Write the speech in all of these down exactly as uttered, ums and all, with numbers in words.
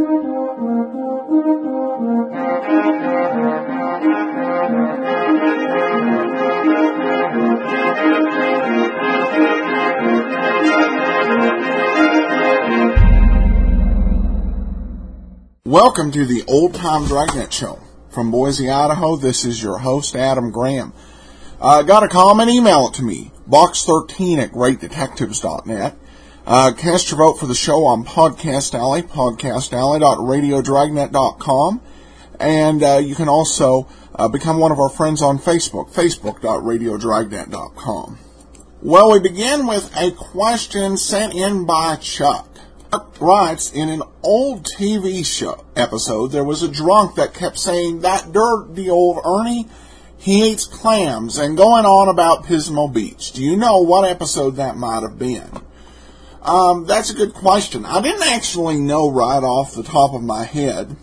Welcome to the Old Time Dragnet Show. From Boise, Idaho, this is your host, Adam Graham. Uh, got a comment? Email it to me, box thirteen at great detectives dot net. Uh, cast your vote for the show on Podcast Alley, podcast alley dot radio dragnet dot com. And uh, you can also uh, become one of our friends on Facebook, facebook dot radio dragnet dot com. Well, we begin with a question sent in by Chuck. Chuck writes, in an old T V show episode, there was a drunk that kept saying, "That dirty old Ernie, he eats clams," and going on about Pismo Beach. Do you know what episode that might have been? Um, that's a good question. I didn't actually know right off the top of my head,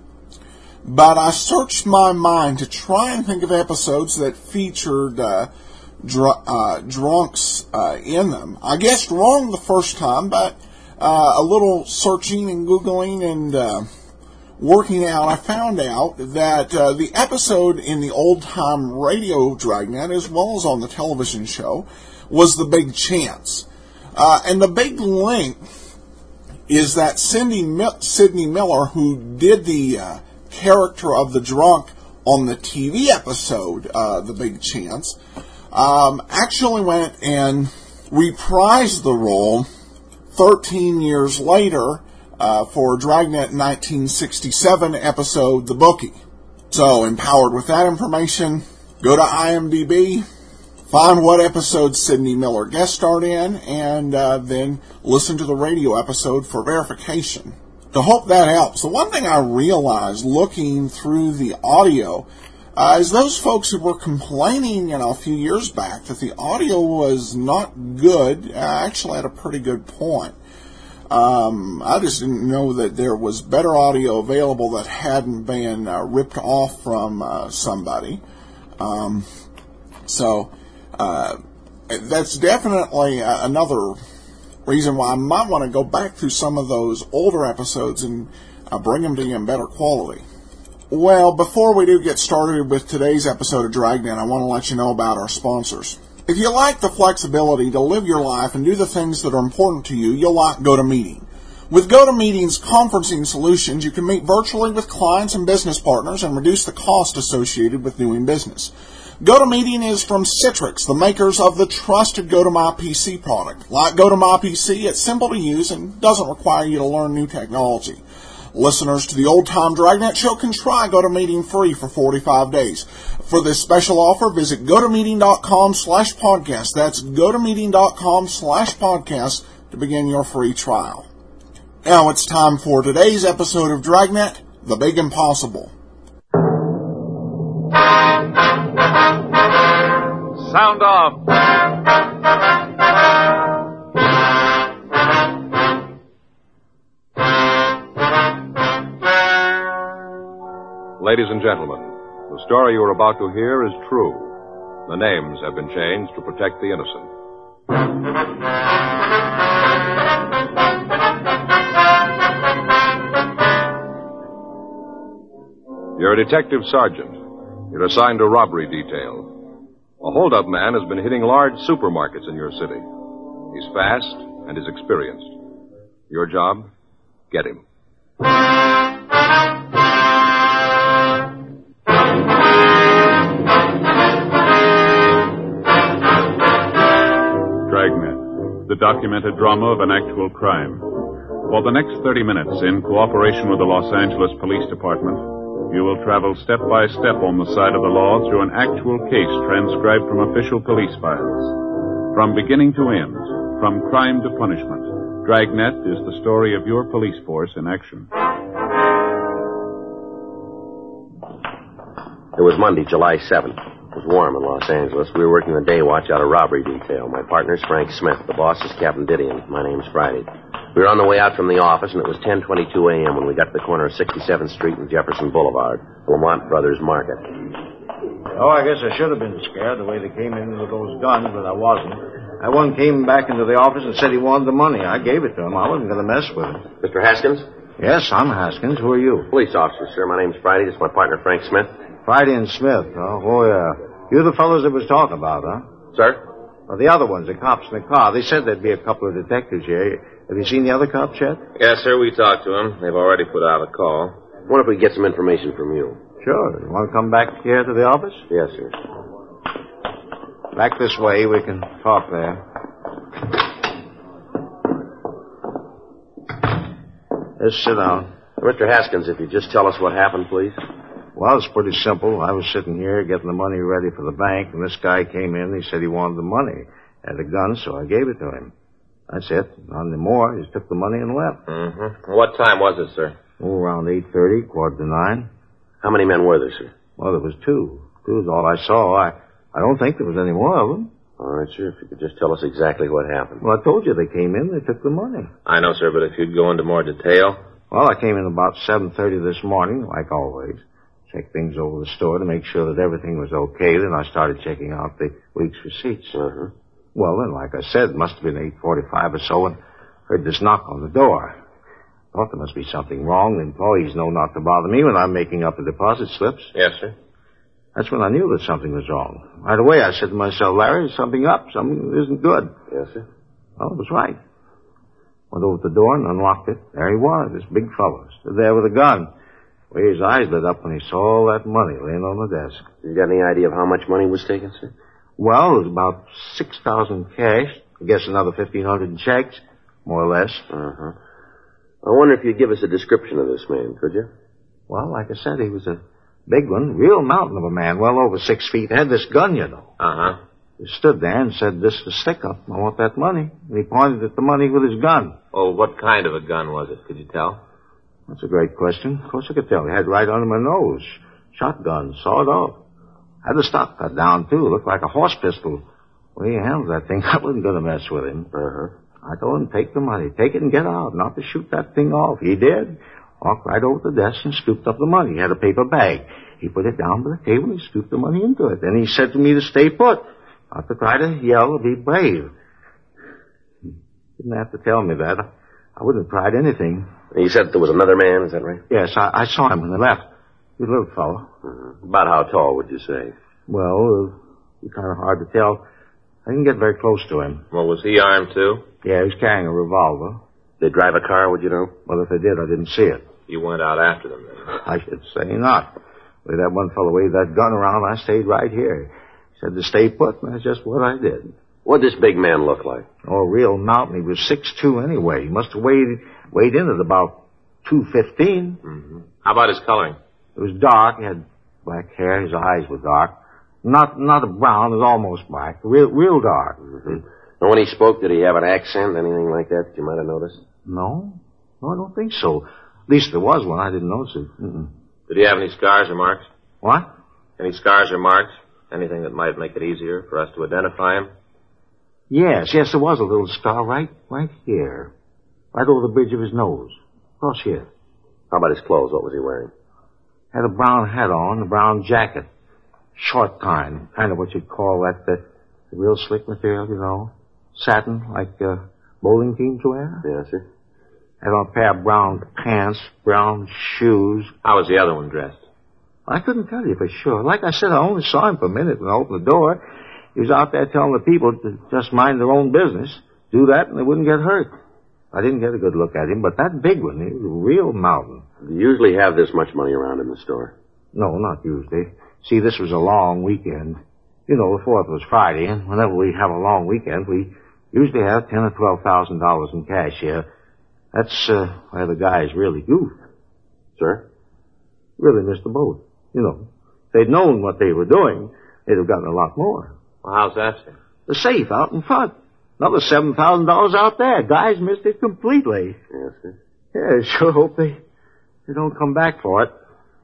but I searched my mind to try and think of episodes that featured uh, dr- uh, drunks uh, in them. I guessed wrong the first time, but uh, a little searching and Googling and uh, working out, I found out that uh, the episode in the old-time radio Dragnet, as well as on the television show, was The Big Chance. Uh, and the big link is that Cindy Mi- Sidney Miller, who did the uh, character of the drunk on the T V episode, uh, The Big Chance, um, actually went and reprised the role thirteen years later uh, for Dragnet nineteen sixty-seven episode, The Bookie. So, empowered with that information, go to IMDb, find what episode Sidney Miller guest starred in, and uh, then listen to the radio episode for verification. I hope that helps. The one thing I realized looking through the audio uh, is those folks who were complaining, you know, a few years back that the audio was not good, uh, actually had a pretty good point. Um, I just didn't know that there was better audio available that hadn't been uh, ripped off from uh, somebody. Um, so... Uh, that's definitely uh, another reason why I might want to go back through some of those older episodes and uh, bring them to you in better quality. Well, before we do get started with today's episode of Dragnet, I want to let you know about our sponsors. If you like the flexibility to live your life and do the things that are important to you, you'll like GoToMeeting. With GoToMeeting's conferencing solutions, you can meet virtually with clients and business partners and reduce the cost associated with doing business. GoToMeeting is from Citrix, the makers of the trusted GoToMyPC product. Like GoToMyPC, it's simple to use and doesn't require you to learn new technology. Listeners to the Old Time Dragnet Show can try GoToMeeting free for forty-five days. For this special offer, visit GoToMeeting.com slash podcast. That's GoToMeeting.com slash podcast to begin your free trial. Now it's time for today's episode of Dragnet, The Big Impossible. Sound off. Ladies and gentlemen, the story you are about to hear is true. The names have been changed to protect the innocent. You're a detective sergeant. You're assigned to robbery detail. A hold-up man has been hitting large supermarkets in your city. He's fast and is experienced. Your job? Get him. Dragnet, the documented drama of an actual crime. For the next thirty minutes, in cooperation with the Los Angeles Police Department, you will travel step by step on the side of the law through an actual case transcribed from official police files. From beginning to end, from crime to punishment, Dragnet is the story of your police force in action. It was Monday, July seventh. It was warm in Los Angeles. We were working the day watch out of robbery detail. My partner's Frank Smith. The boss is Captain Didion. My name's Friday. We were on the way out from the office, and it was ten twenty-two a.m. when we got to the corner of sixty-seventh Street and Jefferson Boulevard, Lamont Brothers Market. Oh, I guess I should have been scared the way they came in with those guns, but I wasn't. That one came back into the office and said he wanted the money. I gave it to him. I wasn't going to mess with him. Mister Haskins? Yes, I'm Haskins. Who are you? Police officer, sir. My name's Friday. This is my partner, Frank Smith. Friday and Smith. Oh, oh yeah. You're the fellows that was talking about, huh? Sir? Well, the other ones, the cops in the car. They said there'd be a couple of detectives here. Have you seen the other cops yet? Yes, sir. We talked to them. They've already put out a call. What if we get some information from you? Sure. You want to come back here to the office? Yes, sir. Back this way. We can talk there. Just sit down. Mister Haskins, if you just tell us what happened, please. Well, it's pretty simple. I was sitting here getting the money ready for the bank, and this guy came in. He said he wanted the money. Had a gun, so I gave it to him. That's it. On the more, he took the money and left. Mm-hmm. What time was it, sir? Oh, around eight thirty, quarter to nine. How many men were there, sir? Well, there was two. Two is all I saw. I, I don't think there was any more of them. All right, sir. If you could just tell us exactly what happened. Well, I told you they came in. They took the money. I know, sir, but if you'd go into more detail. Well, I came in about seven thirty this morning, like always. Checked things over the store to make sure that everything was okay. Then I started checking out the week's receipts. Uh-huh. Well, then, like I said, it must have been eight forty-five or so, and heard this knock on the door. Thought there must be something wrong. The employees know not to bother me when I'm making up the deposit slips. Yes, sir. That's when I knew that something was wrong. Right away, I said to myself, Larry, there's something up. Something isn't good. Yes, sir. Well, it was right. Went over to the door and unlocked it. There he was, this big fellow, stood there with a gun. The way his eyes lit up when he saw all that money laying on the desk. You got any idea of how much money was taken, sir? Well, it was about six thousand cash. I guess another fifteen hundred in checks, more or less. Uh-huh. I wonder if you'd give us a description of this man, could you? Well, like I said, he was a big one, real mountain of a man, well over six feet. Had this gun, you know. Uh-huh. He stood there and said, this is a stick-up. I want that money. And he pointed at the money with his gun. Oh, what kind of a gun was it? Could you tell? That's a great question. Of course I could tell. He had it right under my nose. Shotgun, sawed off. Had the stock cut down, too. Looked like a horse pistol. The way he handled that thing, I wasn't going to mess with him. Uh-huh. I told him, take the money. Take it and get out. Not to shoot that thing off. He did. Walked right over to the desk and scooped up the money. He had a paper bag. He put it down by the table and he scooped the money into it. Then he said to me to stay put. Not to try to yell or be brave. Didn't have to tell me that. I wouldn't have tried anything. You said there was another man, is that right? Yes, I, I saw him when they left. He's a little fellow. Uh-huh. About how tall would you say? Well, uh, it's kind of hard to tell. I didn't get very close to him. Well, was he armed, too? Yeah, he was carrying a revolver. They drive a car, would you know? Well, if they did, I didn't see it. You went out after them, then? I should say not. The way that one fellow waved that gun around, I stayed right here. He said to stay put, and that's just what I did. What'd this big man look like? Oh, a real mountain. He was six two anyway. He must have weighed, weighed in at about two fifteen. Mm-hmm. How about his coloring? It was dark. He had black hair. His eyes were dark. Not not a brown. It was almost black. Real real dark. Mm-hmm. And when he spoke, did he have an accent, anything like that that you might have noticed? No. No, I don't think so. At least there was one. I didn't notice it. Mm-mm. Did he have any scars or marks? What? Any scars or marks? Anything that might make it easier for us to identify him? Yes, yes, there was a little scar right, right here. Right over the bridge of his nose. Across here. How about his clothes? What was he wearing? Had a brown hat on, a brown jacket. Short kind. Kind of what you'd call that, the, the real slick material, you know. Satin, like uh, bowling teams wear. Yes, sir. Had on a pair of brown pants, brown shoes. How was the other one dressed? I couldn't tell you for sure. Like I said, I only saw him for a minute when I opened the door. He was out there telling the people to just mind their own business, do that, and they wouldn't get hurt. I didn't get a good look at him, but that big one, he was a real mountain. Do you usually have this much money around in the store? No, not usually. See, this was a long weekend. You know, the fourth was Friday, and whenever we have a long weekend, we usually have ten or twelve thousand dollars in cash here. That's uh, where the guys really goof. Sir? Really missed the boat. You know, if they'd known what they were doing, they'd have gotten a lot more. Well, how's that, sir? The safe out in front. Another seven thousand dollars out there. Guys missed it completely. Yes, sir. Yeah, I sure hope they, they don't come back for it.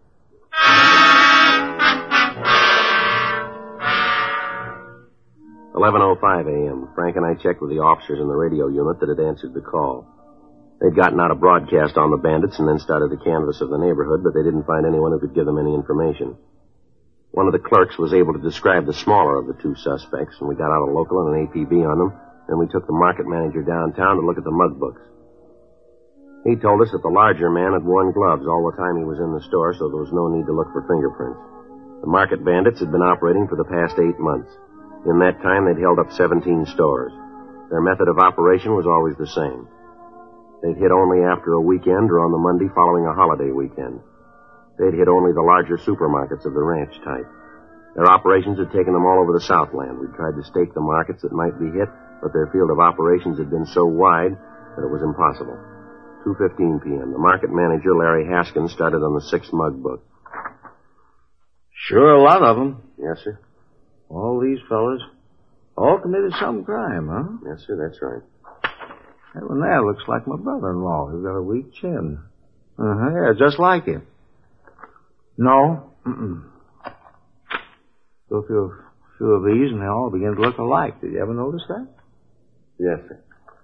eleven oh five a.m. Frank and I checked with the officers in the radio unit that had answered the call. They'd gotten out a broadcast on the bandits and then started a canvass of the neighborhood, but they didn't find anyone who could give them any information. One of the clerks was able to describe the smaller of the two suspects, and we got out a local and an A P B on them. Then we took the market manager downtown to look at the mug books. He told us that the larger man had worn gloves all the time he was in the store, so there was no need to look for fingerprints. The market bandits had been operating for the past eight months. In that time, they'd held up seventeen stores. Their method of operation was always the same. They'd hit only after a weekend or on the Monday following a holiday weekend. They'd hit only the larger supermarkets of the ranch type. Their operations had taken them all over the Southland. We'd tried to stake the markets that might be hit, but their field of operations had been so wide that it was impossible. two fifteen p.m. The market manager, Larry Haskins, started on the sixth mug book. Sure, a lot of them. Yes, sir. All these fellas, all committed some crime, huh? Yes, sir, that's right. That one there looks like my brother-in-law. He's got a weak chin. Uh-huh, yeah, just like him. No, mm-mm. Go through a few of these, and they all begin to look alike. Did you ever notice that? Yes, sir.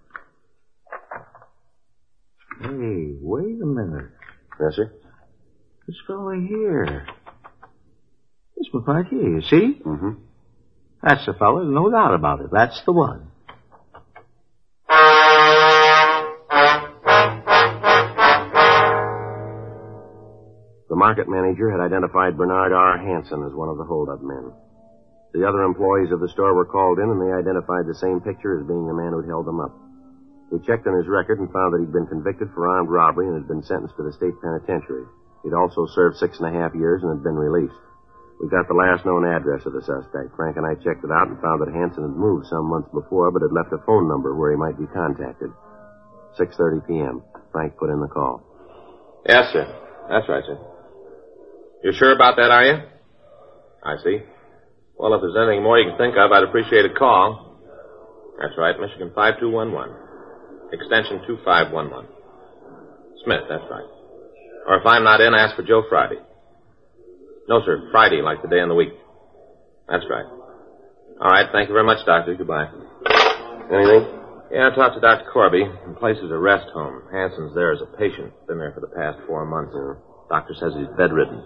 Hey, wait a minute. Yes, sir? This fella here. This one right here, you see? Mm-hmm. That's the fella, no doubt about it. That's the one. The market manager had identified Bernard R. Hansen as one of the hold-up men. The other employees of the store were called in, and they identified the same picture as being the man who'd held them up. We checked on his record and found that he'd been convicted for armed robbery and had been sentenced to the state penitentiary. He'd also served six and a half years and had been released. We got the last known address of the suspect. Frank and I checked it out and found that Hansen had moved some months before, but had left a phone number where he might be contacted. six thirty p.m. Frank put in the call. Yes, sir. That's right, sir. You sure about that, are you? I see. Well, if there's anything more you can think of, I'd appreciate a call. That's right, Michigan five two one one. Extension two five one one. Smith, that's right. Or if I'm not in, ask for Joe Friday. No, sir, Friday, like the day in the week. That's right. All right, thank you very much, Doctor. Goodbye. Anything? Yeah, I talked to Doctor Corby. The place is a rest home. Hansen's there as a patient. Been there for the past four months. The doctor says he's bedridden.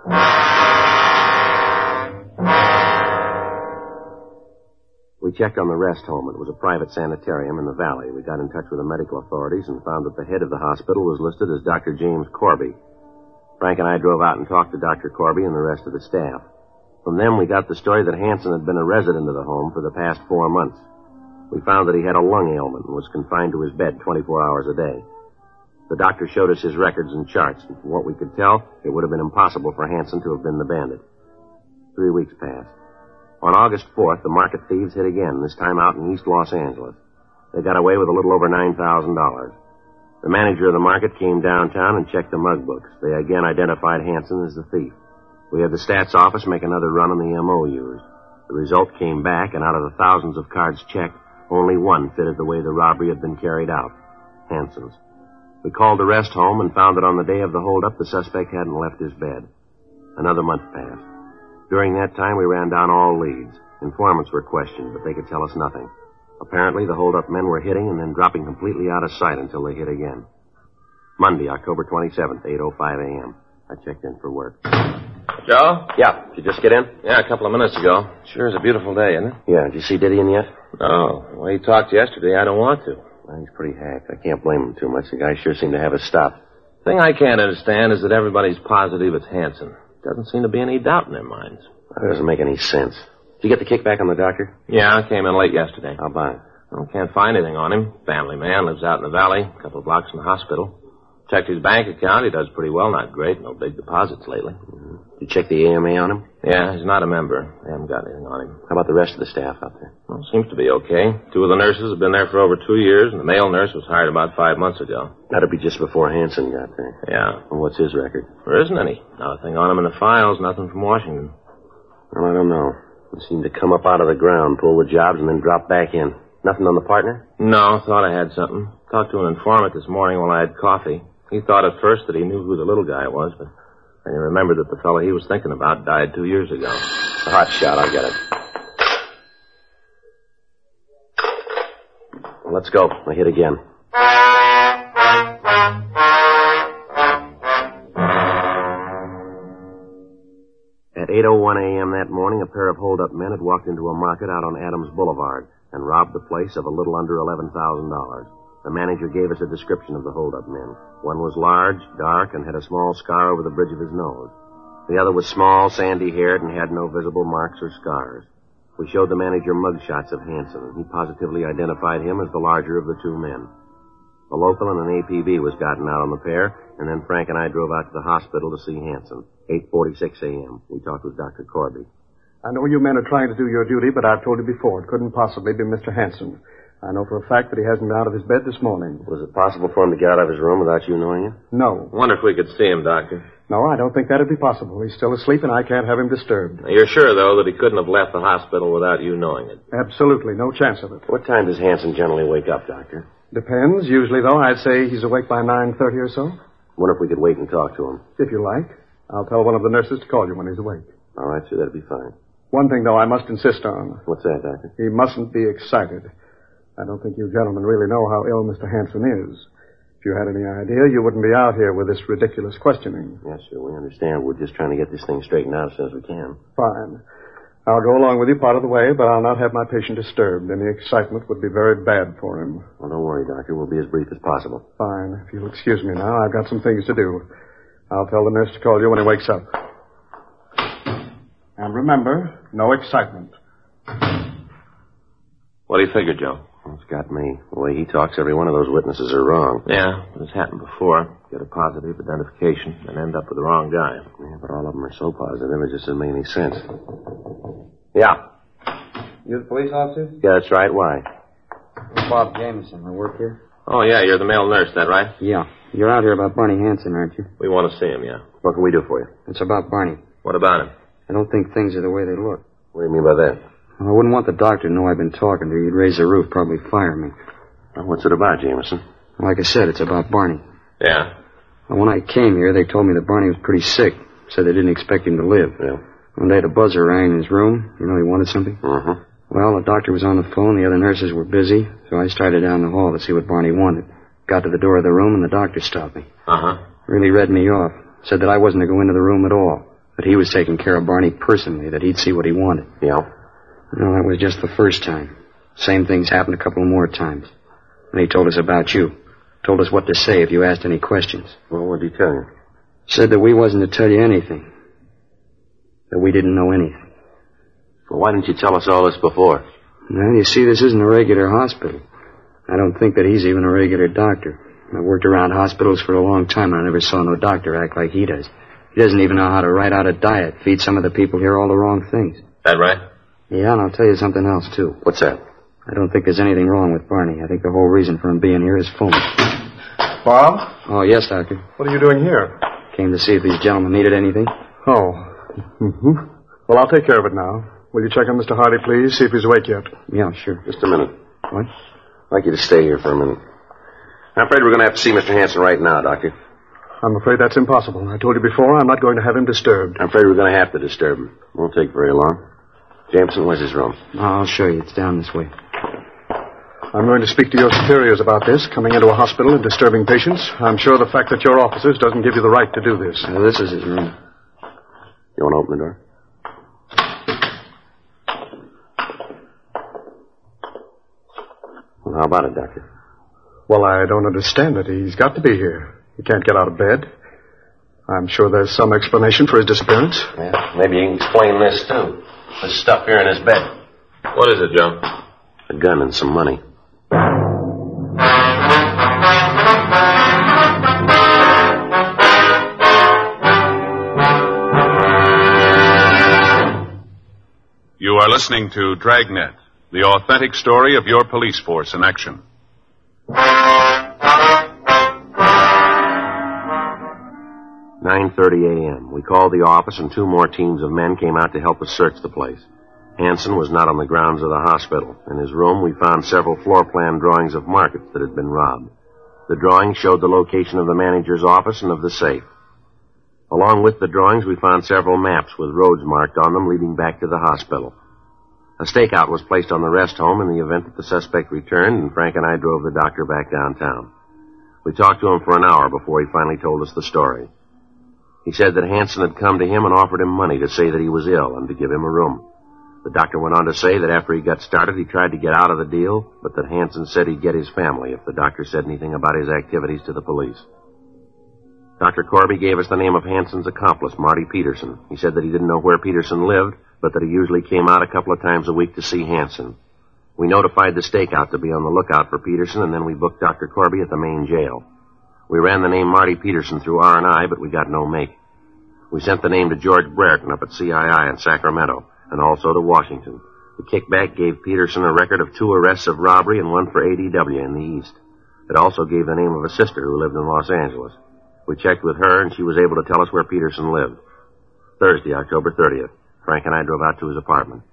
We checked on the rest home. It was a private sanitarium in the valley. We got in touch with the medical authorities and found that the head of the hospital was listed as Doctor James Corby. Frank and I drove out and talked to Doctor Corby and the rest of the staff. From them, we got the story that Hansen had been a resident of the home for the past four months. We found that he had a lung ailment and was confined to his bed twenty-four hours a day. The doctor showed us his records and charts, and from what we could tell, it would have been impossible for Hansen to have been the bandit. Three weeks passed. On August fourth, the market thieves hit again, this time out in East Los Angeles. They got away with a little over nine thousand dollars. The manager of the market came downtown and checked the mug books. They again identified Hansen as the thief. We had the stats office make another run on the M O Us. The result came back, and out of the thousands of cards checked, only one fitted the way the robbery had been carried out. Hansen's. We called the rest home and found that on the day of the holdup, the suspect hadn't left his bed. Another month passed. During that time, we ran down all leads. Informants were questioned, but they could tell us nothing. Apparently, the hold-up men were hitting and then dropping completely out of sight until they hit again. Monday, October twenty-seventh, eight oh five a.m. I checked in for work. Joe? Yeah. Did you just get in? Yeah, a couple of minutes ago. Sure is a beautiful day, isn't it? Yeah. Did you see Didion yet? No. The way he talked yesterday, I don't want to. Well, he's pretty hacked. I can't blame him too much. The guy sure seemed to have his stuff. The thing I can't understand is that everybody's positive it's Hansen. Doesn't seem to be any doubt in their minds. That doesn't make any sense. Did you get the kickback on the doctor? Yeah, I came in late yesterday. How about it? Well, can't find anything on him. Family man, lives out in the valley, a couple of blocks from the hospital. Checked his bank account. He does pretty well, not great. No big deposits lately. Mm-hmm. You check the A M A on him? Yeah, he's not a member. They haven't got anything on him. How about the rest of the staff out there? Well, seems to be okay. Two of the nurses have been there for over two years, and the male nurse was hired about five months ago. That'd be just before Hansen got there. Yeah. Well, what's his record? There isn't any. Not a thing on him in the files, nothing from Washington. Well, I don't know. He seemed to come up out of the ground, pull the jobs, and then drop back in. Nothing on the partner? No, thought I had something. Talked to an informant this morning while I had coffee. He thought at first that he knew who the little guy was, but then he remembered that the fellow he was thinking about died two years ago. A hot shot, I'll get it. Well, let's go. I hit again. At eight oh one a.m. that morning, a pair of hold-up men had walked into a market out on Adams Boulevard and robbed the place of a little under eleven thousand dollars. The manager gave us a description of the hold-up men. One was large, dark, and had a small scar over the bridge of his nose. The other was small, sandy-haired, and had no visible marks or scars. We showed the manager mugshots of Hanson, and he positively identified him as the larger of the two men. A local and an A P B was gotten out on the pair, and then Frank and I drove out to the hospital to see Hanson. eight forty-six a.m. We talked with Doctor Corby. I know you men are trying to do your duty, but I've told you before, it couldn't possibly be Mister Hanson. I know for a fact that he hasn't been out of his bed this morning. Was it possible for him to get out of his room without you knowing it? No. Wonder if we could see him, Doctor. No, I don't think that'd be possible. He's still asleep, and I can't have him disturbed. Now, you're sure, though, that he couldn't have left the hospital without you knowing it? Absolutely. No chance of it. What time does Hanson generally wake up, Doctor? Depends. Usually, though, I'd say he's awake by nine thirty or so. Wonder if we could wait and talk to him. If you like. I'll tell one of the nurses to call you when he's awake. All right, sir. That'd be fine. One thing, though, I must insist on. What's that, Doctor? He mustn't be excited. I don't think you gentlemen really know how ill Mister Hanson is. If you had any idea, you wouldn't be out here with this ridiculous questioning. Yes, sir. We understand. We're just trying to get this thing straightened out as soon as we can. Fine. I'll go along with you part of the way, but I'll not have my patient disturbed. Any excitement would be very bad for him. Well, don't worry, Doctor. We'll be as brief as possible. Fine. If you'll excuse me now, I've got some things to do. I'll tell the nurse to call you when he wakes up. And remember, no excitement. What do you figure, Joe? Well, it's got me. The way he talks, every one of those witnesses are wrong. Yeah, it's happened before. Get a positive identification and end up with the wrong guy. Yeah, but all of them are so positive, it just doesn't make any sense. Yeah. You the police officer? Yeah, that's right. Why? I'm Bob Jameson. I work here. Oh, yeah, you're the male nurse, that right? Yeah. You're out here about Barney Hanson, aren't you? We want to see him, yeah. What can we do for you? It's about Barney. What about him? I don't think things are the way they look. What do you mean by that? Well, I wouldn't want the doctor to know I've been talking to you. He'd raise the roof, probably fire me. Well, what's it about, Jameson? Like I said, it's about Barney. Yeah. Well, when I came here, they told me that Barney was pretty sick. Said they didn't expect him to live. Yeah. One day the buzzer rang in his room. You know he wanted something? Uh-huh. Well, the doctor was on the phone. The other nurses were busy. So I started down the hall to see what Barney wanted. Got to the door of the room, and the doctor stopped me. Uh-huh. Really read me off. Said that I wasn't to go into the room at all. That he was taking care of Barney personally. That he'd see what he wanted. Yeah. Well, that was just the first time. Same things happened a couple more times. And he told us about you. Told us what to say if you asked any questions. Well, what did he tell you? Said that we wasn't to tell you anything. That we didn't know anything. Well, why didn't you tell us all this before? Well, you see, this isn't a regular hospital. I don't think that he's even a regular doctor. I've worked around hospitals for a long time, and I never saw no doctor act like he does. He doesn't even know how to write out a diet, feed some of the people here all the wrong things. That right? Yeah, and I'll tell you something else, too. What's that? I don't think there's anything wrong with Barney. I think the whole reason for him being here is phony. Bob? Oh, yes, Doctor. What are you doing here? Came to see if these gentlemen needed anything. Oh. Mm-hmm. Well, I'll take care of it now. Will you check on Mister Hardy, please? See if he's awake yet. Yeah, sure. Just a minute. What? I'd like you to stay here for a minute. I'm afraid we're going to have to see Mister Hanson right now, Doctor. I'm afraid that's impossible. I told you before, I'm not going to have him disturbed. I'm afraid we're going to have to disturb him. Won't take very long. Jameson, where's his room? I'll show you. It's down this way. I'm going to speak to your superiors about this, coming into a hospital and disturbing patients. I'm sure the fact that you're officers doesn't give you the right to do this. Well, this is his room. You want to open the door? Well, how about it, Doctor? Well, I don't understand it. He's got to be here. He can't get out of bed. I'm sure there's some explanation for his disappearance. Yeah, maybe you can explain this, too. This stuff here in his bed. What is it, Joe? A gun and some money. You are listening to Dragnet, the authentic story of your police force in action. nine thirty a.m. We called the office, and two more teams of men came out to help us search the place. Hanson was not on the grounds of the hospital. In his room, we found several floor plan drawings of markets that had been robbed. The drawings showed the location of the manager's office and of the safe. Along with the drawings, we found several maps with roads marked on them leading back to the hospital. A stakeout was placed on the rest home in the event that the suspect returned, and Frank and I drove the doctor back downtown. We talked to him for an hour before he finally told us the story. He said that Hanson had come to him and offered him money to say that he was ill and to give him a room. The doctor went on to say that after he got started, he tried to get out of the deal, but that Hansen said he'd get his family if the doctor said anything about his activities to the police. Doctor Corby gave us the name of Hansen's accomplice, Marty Peterson. He said that he didn't know where Peterson lived, but that he usually came out a couple of times a week to see Hansen. We notified the stakeout to be on the lookout for Peterson, and then we booked Doctor Corby at the main jail. We ran the name Marty Peterson through R and I, but we got no make. We sent the name to George Brereton up at C I I in Sacramento, and also to Washington. The kickback gave Peterson a record of two arrests of robbery and one for A D W in the East. It also gave the name of a sister who lived in Los Angeles. We checked with her, and she was able to tell us where Peterson lived. Thursday, October thirtieth. Frank and I drove out to his apartment.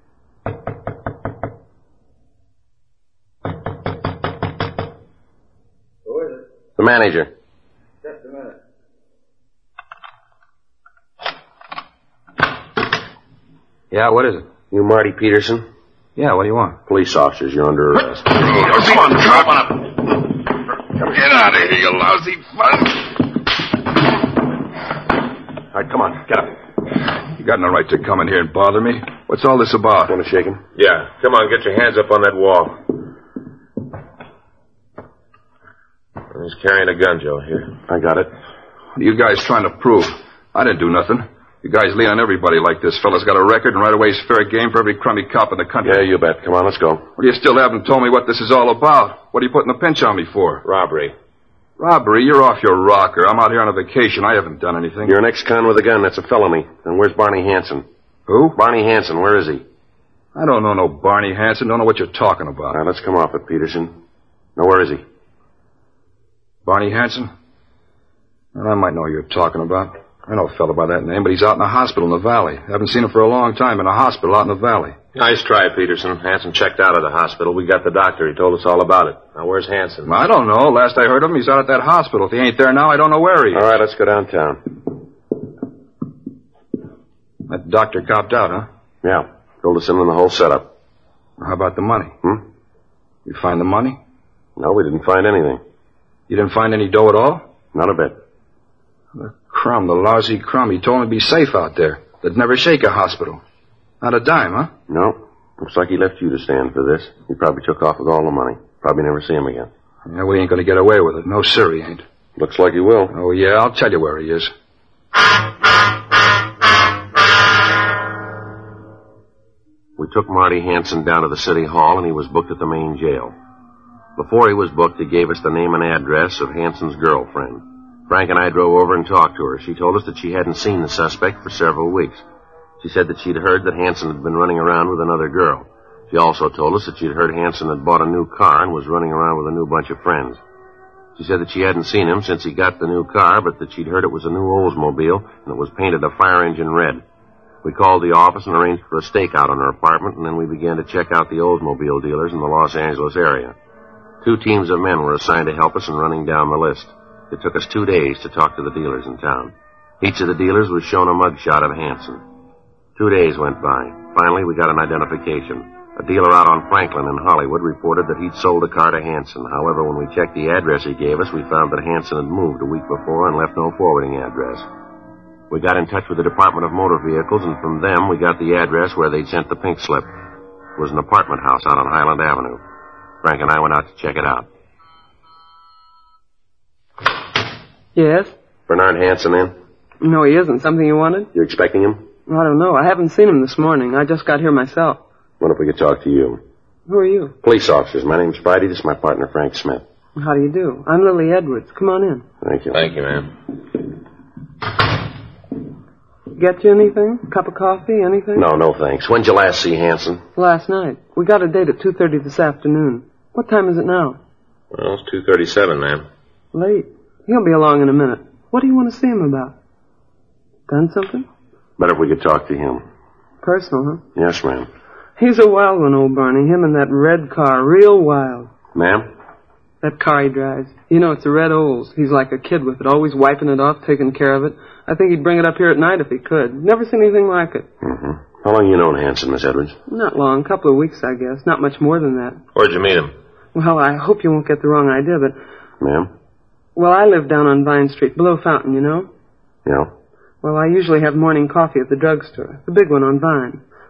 Who is it? The manager. Just a minute. Yeah, what is it? You Marty Peterson? Yeah, what do you want? Police officers, you're under arrest. Come on, come on. Get out of here, you lousy fun. All right, come on, get up. You got no right to come in here and bother me. What's all this about? Want to shake him? Yeah, come on, get your hands up on that wall. He's carrying a gun, Joe, here. I got it. What are you guys trying to prove? I didn't do nothing. You guys lean on everybody like this. Fella's got a record, and right away he's fair game for every crummy cop in the country. Yeah, you bet. Come on, let's go. Well, you still haven't told me what this is all about. What are you putting the pinch on me for? Robbery. Robbery? You're off your rocker. I'm out here on a vacation. I haven't done anything. You're an ex-con with a gun. That's a felony. And where's Barney Hansen? Who? Barney Hansen. Where is he? I don't know no Barney Hansen. Don't know what you're talking about. Now, let's come off it, Peterson. Now, where is he? Barney Hansen? Well, I might know who you're talking about. I know a fellow by that name, but he's out in a hospital in the valley. Haven't seen him for a long time in a hospital out in the valley. Nice try, Peterson. Hansen checked out of the hospital. We got the doctor. He told us all about it. Now, where's Hansen? I don't know. Last I heard of him, he's out at that hospital. If he ain't there now, I don't know where he is. All right, let's go downtown. That doctor copped out, huh? Yeah. Told us in on the whole setup. How about the money? Hmm? You find the money? No, we didn't find anything. You didn't find any dough at all? Not a bit. The crumb, the lousy crumb. He told me to be safe out there. They'd never shake a hospital. Not a dime, huh? No. Looks like he left you to stand for this. He probably took off with all the money. Probably never see him again. Yeah, we ain't gonna get away with it. No, sir, he ain't. Looks like he will. Oh, yeah, I'll tell you where he is. We took Marty Hansen down to the city hall, and he was booked at the main jail. Before he was booked, he gave us the name and address of Hansen's girlfriend. Frank and I drove over and talked to her. She told us that she hadn't seen the suspect for several weeks. She said that she'd heard that Hansen had been running around with another girl. She also told us that she'd heard Hansen had bought a new car and was running around with a new bunch of friends. She said that she hadn't seen him since he got the new car, but that she'd heard it was a new Oldsmobile and it was painted a fire engine red. We called the office and arranged for a stakeout on her apartment, and then we began to check out the Oldsmobile dealers in the Los Angeles area. Two teams of men were assigned to help us in running down the list. It took us two days to talk to the dealers in town. Each of the dealers was shown a mugshot of Hansen. Two days went by. Finally, we got an identification. A dealer out on Franklin in Hollywood reported that he'd sold a car to Hansen. However, when we checked the address he gave us, we found that Hansen had moved a week before and left no forwarding address. We got in touch with the Department of Motor Vehicles, and from them we got the address where they'd sent the pink slip. It was an apartment house out on Highland Avenue. Frank and I went out to check it out. Yes? Bernard Hansen in? No, he isn't. Something you wanted? You expecting him? I don't know. I haven't seen him this morning. I just got here myself. What if we could talk to you? Who are you? Police officers. My name's Friday. This is my partner, Frank Smith. How do you do? I'm Lily Edwards. Come on in. Thank you. Thank you, ma'am. Get you anything? Cup of coffee? Anything? No, no thanks. When'd you last see Hansen? Last night. We got a date at two thirty this afternoon. What time is it now? Well, it's two thirty-seven, ma'am. Late. He'll be along in a minute. What do you want to see him about? Done something? Better if we could talk to him. Personal, huh? Yes, ma'am. He's a wild one, old Barney. Him and that red car. Real wild. Ma'am? That car he drives. You know, it's a red Olds. He's like a kid with it, always wiping it off, taking care of it. I think he'd bring it up here at night if he could. Never seen anything like it. Mm-hmm. How long you known Hansen, Miss Edwards? Not long. A couple of weeks, I guess. Not much more than that. Where'd you meet him? Well, I hope you won't get the wrong idea, but... Ma'am? Well, I live down on Vine Street, below Fountain, you know? Yeah. Well, I usually have morning coffee at the drugstore. The big one on Vine.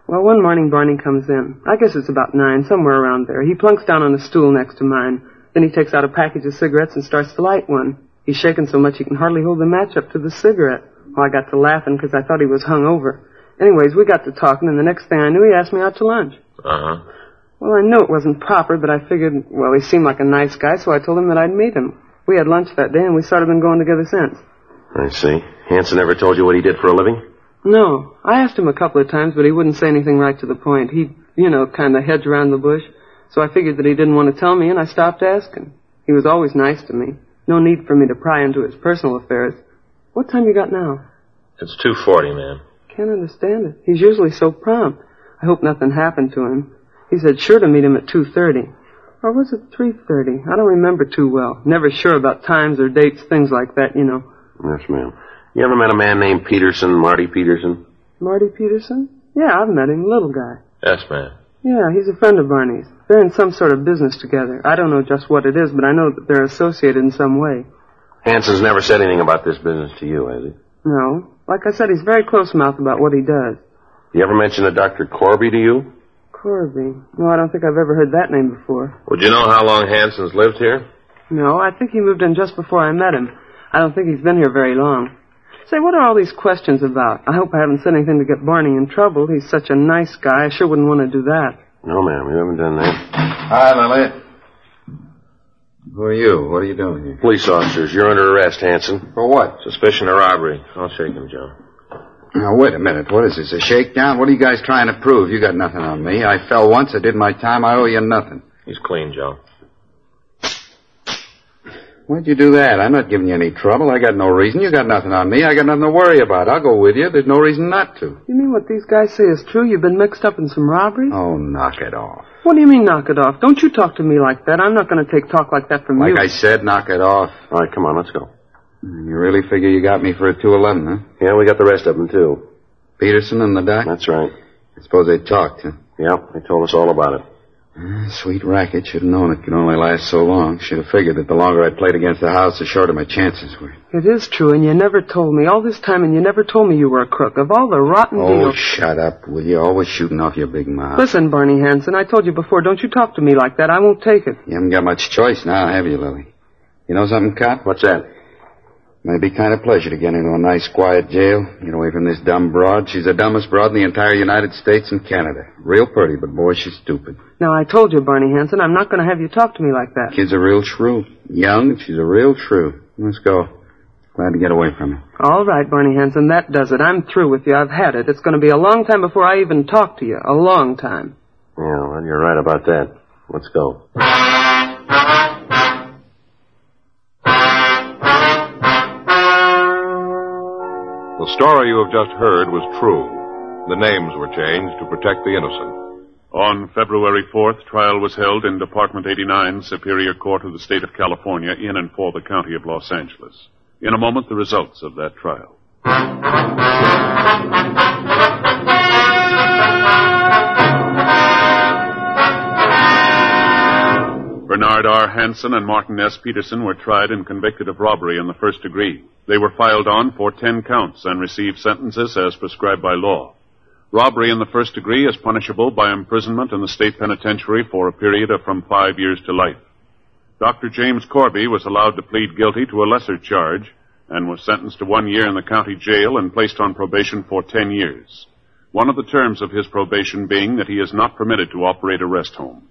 Well, one morning Barney comes in. I guess it's about nine, somewhere around there. He plunks down on a stool next to mine. Then he takes out a package of cigarettes and starts to light one. He's shaking so much he can hardly hold the match up to the cigarette. Well, I got to laughing because I thought he was hung over. Anyways, we got to talking, and the next thing I knew, he asked me out to lunch. Uh-huh. Well, I knew it wasn't proper, but I figured, well, he seemed like a nice guy, so I told him that I'd meet him. We had lunch that day, and we sort of been going together since. I see. Hanson ever told you what he did for a living? No. I asked him a couple of times, but he wouldn't say anything right to the point. He'd, you know, kind of hedge around the bush. So I figured that he didn't want to tell me, and I stopped asking. He was always nice to me. No need for me to pry into his personal affairs. What time you got now? It's two forty, ma'am. Can't understand it. He's usually so prompt. I hope nothing happened to him. He said sure to meet him at two thirty. Or was it three thirty? I don't remember too well. Never sure about times or dates, things like that, you know. Yes, ma'am. You ever met a man named Peterson, Marty Peterson? Marty Peterson? Yeah, I've met him, little guy. Yes, ma'am. Yeah, he's a friend of Barney's. They're in some sort of business together. I don't know just what it is, but I know that they're associated in some way. Hanson's never said anything about this business to you, has he? No. Like I said, he's very close-mouthed about what he does. You ever mention a Doctor Corby to you? Corby? No, I don't think I've ever heard that name before. Would you know how long Hanson's lived here? No, I think he moved in just before I met him. I don't think he's been here very long. Say, what are all these questions about? I hope I haven't said anything to get Barney in trouble. He's such a nice guy. I sure wouldn't want to do that. No, ma'am. You haven't done that. Hi, Lily. Who are you? What are you doing here? Police officers. You're under arrest, Hanson. For what? Suspicion of robbery. I'll shake him, Joe. Now, wait a minute. What is this, a shakedown? What are you guys trying to prove? You got nothing on me. I fell once. I did my time. I owe you nothing. He's clean, Joe. Why'd you do that? I'm not giving you any trouble. I got no reason. You got nothing on me. I got nothing to worry about. I'll go with you. There's no reason not to. You mean what these guys say is true? You've been mixed up in some robberies? Oh, knock it off. What do you mean, knock it off? Don't you talk to me like that. I'm not going to take talk like that from like you. Like I said, knock it off. All right, come on, let's go. You really figure you got me for a two eleven, huh? Yeah, we got the rest of them, too. Peterson and the doc? That's right. I suppose they talked, huh? Yeah, they told us all about it. Uh, sweet racket. Should have known it could only last so long. Should have figured that the longer I played against the house, the shorter my chances were. It is true, and you never told me. All this time, and you never told me you were a crook. Of all the rotten Oh, deals... shut up, will you? Always shooting off your big mouth. Listen, Barney Hanson, I told you before, don't you talk to me like that. I won't take it. You haven't got much choice now, have you, Lily? You know something, cop? What's that? Might be kind of pleasure to get into a nice, quiet jail. Get away from this dumb broad. She's the dumbest broad in the entire United States and Canada. Real pretty, but boy, she's stupid. Now, I told you, Barney Hanson, I'm not going to have you talk to me like that. Kid's a real shrew. Young, she's a real shrew. Let's go. Glad to get away from her. All right, Barney Hanson, that does it. I'm through with you. I've had it. It's going to be a long time before I even talk to you. A long time. Yeah, well, you're right about that. Let's go. The story you have just heard was true. The names were changed to protect the innocent. On February fourth, trial was held in Department eighty-nine, Superior Court of the State of California, in and for the County of Los Angeles. In a moment, the results of that trial. Bernard R. Hanson and Martin S. Peterson were tried and convicted of robbery in the first degree. They were filed on for ten counts and received sentences as prescribed by law. Robbery in the first degree is punishable by imprisonment in the state penitentiary for a period of from five years to life. Doctor James Corby was allowed to plead guilty to a lesser charge and was sentenced to one year in the county jail and placed on probation for ten years. One of the terms of his probation being that he is not permitted to operate a rest home.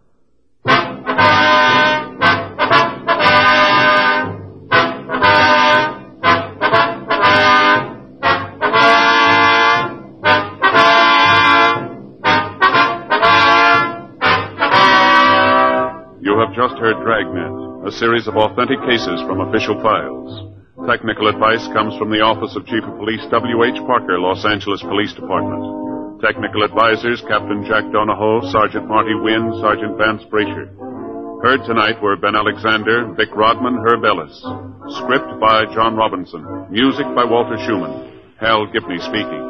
You have just heard Dragnet, a series of authentic cases from official files. Technical advice comes from the Office of Chief of Police W H Parker, Los Angeles Police Department. Technical advisors Captain Jack Donahoe, Sergeant Marty Wynn, Sergeant Vance Brasher. Heard tonight were Ben Alexander, Vic Rodman, Herb Ellis. Script by John Robinson. Music by Walter Schumann. Hal Gibney speaking.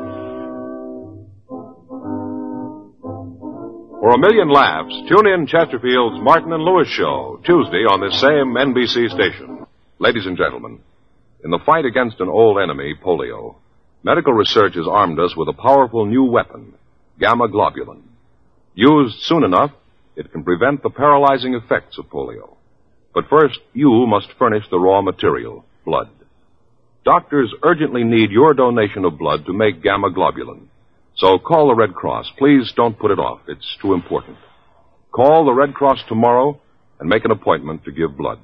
For a million laughs, tune in Chesterfield's Martin and Lewis Show, Tuesday on this same N B C station. Ladies and gentlemen, in the fight against an old enemy, polio, medical research has armed us with a powerful new weapon, Gamma Globulin. Used soon enough, it can prevent the paralyzing effects of polio. But first, you must furnish the raw material, blood. Doctors urgently need your donation of blood to make Gamma Globulin. So call the Red Cross. Please don't put it off. It's too important. Call the Red Cross tomorrow and make an appointment to give blood.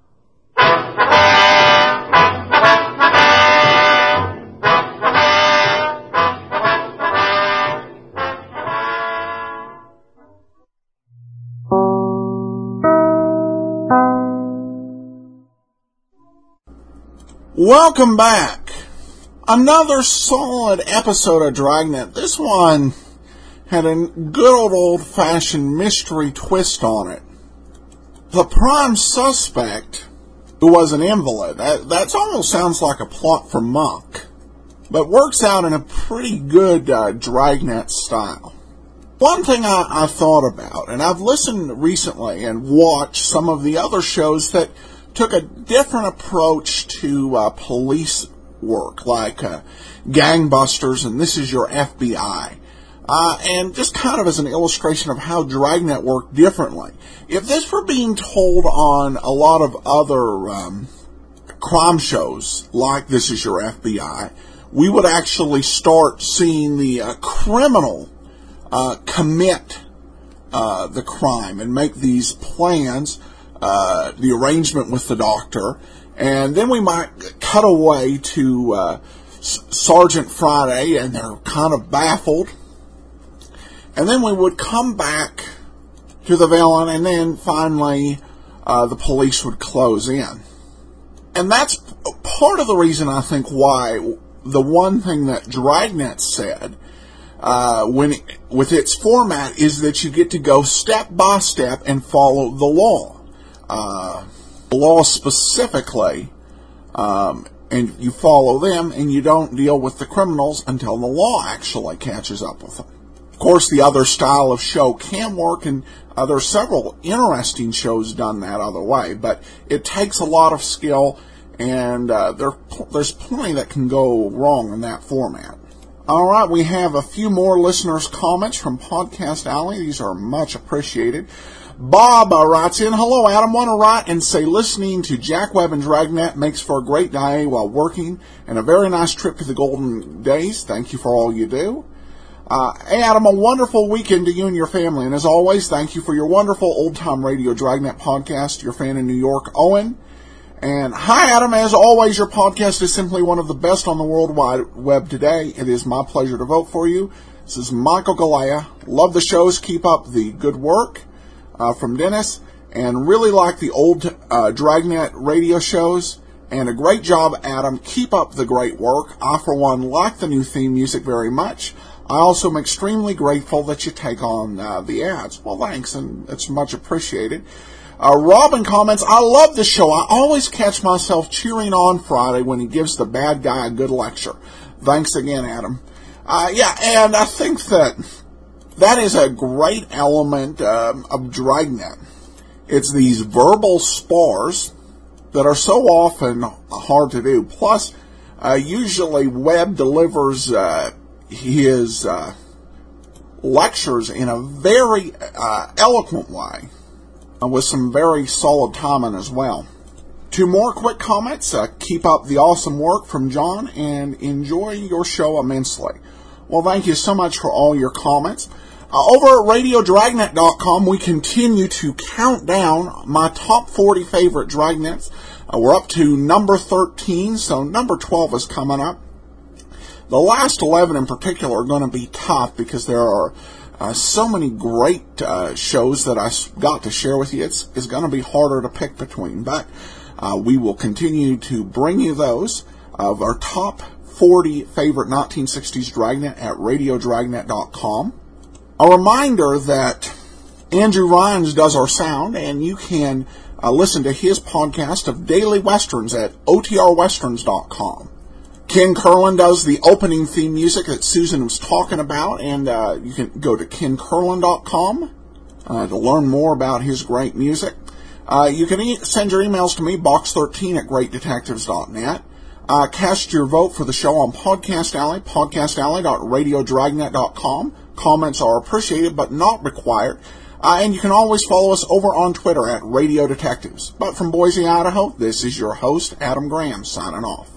Welcome back. Another solid episode of Dragnet. This one had a good old old-fashioned mystery twist on it. The prime suspect, who was an invalid, that that's almost sounds like a plot for Monk, but works out in a pretty good uh, Dragnet style. One thing I, I thought about, and I've listened recently and watched some of the other shows that took a different approach to uh, police work, like uh, Gangbusters and This Is Your F B I. Uh, and just kind of as an illustration of how Dragnet worked differently. If this were being told on a lot of other um, crime shows, like This Is Your F B I, we would actually start seeing the uh, criminal uh, commit uh, the crime and make these plans, uh, the arrangement with the doctor, and then we might cut away to uh, S- Sergeant Friday, and they're kind of baffled. And then we would come back to the villain, and then finally uh, the police would close in. And that's part of the reason, I think, why the one thing that Dragnet said uh, when it, with its format is that you get to go step by step and follow the law. Uh, the law specifically, um, and you follow them, and you don't deal with the criminals until the law actually catches up with them. Of course, the other style of show can work, and uh, there are several interesting shows done that other way, but it takes a lot of skill, and uh, there, there's plenty that can go wrong in that format. All right, we have a few more listeners' comments from Podcast Alley. These are much appreciated. Bob uh, writes in, hello, Adam. Want to write and say listening to Jack Webb and Dragnet makes for a great day while working and a very nice trip to the Golden Days. Thank you for all you do. Uh, hey, Adam, a wonderful weekend to you and your family. And as always, thank you for your wonderful old-time radio Dragnet podcast. Your fan in New York, Owen. And hi, Adam. As always, your podcast is simply one of the best on the World Wide Web today. It is my pleasure to vote for you. This is Michael Galea. Love the shows. Keep up the good work. Uh, from Dennis, and really like the old uh, Dragnet radio shows, and a great job, Adam. Keep up the great work. I, for one, like the new theme music very much. I also am extremely grateful that you take on uh, the ads. Well, thanks, and it's much appreciated. Uh, Robin comments, I love the show. I always catch myself cheering on Friday when he gives the bad guy a good lecture. Thanks again, Adam. Uh, yeah, and I think that that is a great element um, of Dragnet. It's these verbal spars that are so often hard to do. Plus, uh, usually Webb delivers uh, his uh, lectures in a very uh, eloquent way, uh, with some very solid timing as well. Two more quick comments. Uh, keep up the awesome work from John, and enjoy your show immensely. Well, thank you so much for all your comments. Uh, over at radio dragnet dot com, we continue to count down my top forty favorite Dragnets. Uh, we're up to number thirteen, so number twelve is coming up. The last eleven in particular are going to be tough because there are uh, so many great uh, shows that I got to share with you. It's, it's going to be harder to pick between, but uh, we will continue to bring you those of our top forty favorite nineteen sixties Dragnet at radio dragnet dot com. A reminder that Andrew Rhynes does our sound, and you can uh, listen to his podcast of Daily Westerns at O T R westerns dot com. Ken Curlin does the opening theme music that Susan was talking about, and uh, you can go to ken curlin dot com uh, to learn more about his great music. Uh, you can e- send your emails to me, box thirteen at great detectives dot net. Uh, cast your vote for the show on Podcast Alley, podcast alley dot radio dragnet dot com. Comments are appreciated but not required. Uh, and you can always follow us over on Twitter at Radio Detectives. But from Boise, Idaho, this is your host, Adam Graham, signing off.